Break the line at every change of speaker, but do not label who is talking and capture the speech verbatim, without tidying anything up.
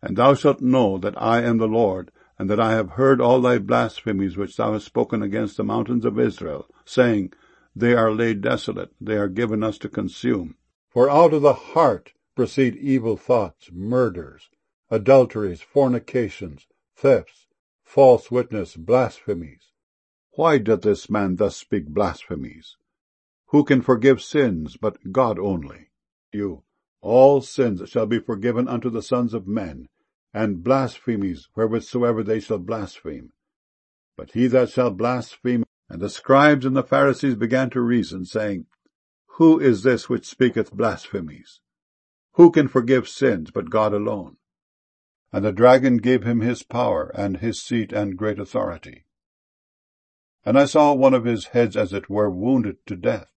And thou shalt know that I am the Lord, and that I have heard all thy blasphemies which thou hast spoken against the mountains of Israel, saying, They are laid desolate, they are given us to consume. For out of the heart proceed evil thoughts, murders, adulteries, fornications, thefts, false witness, blasphemies. Why doth this man thus speak blasphemies? Who can forgive sins but God only? You, all sins shall be forgiven unto the sons of men, and blasphemies wherewithsoever they shall blaspheme. But he that shall blaspheme, and the scribes and the Pharisees began to reason, saying, Who is this which speaketh blasphemies? Who can forgive sins but God alone? And the dragon gave him his power, and his seat, and great authority. And I saw one of his heads as it were wounded to death,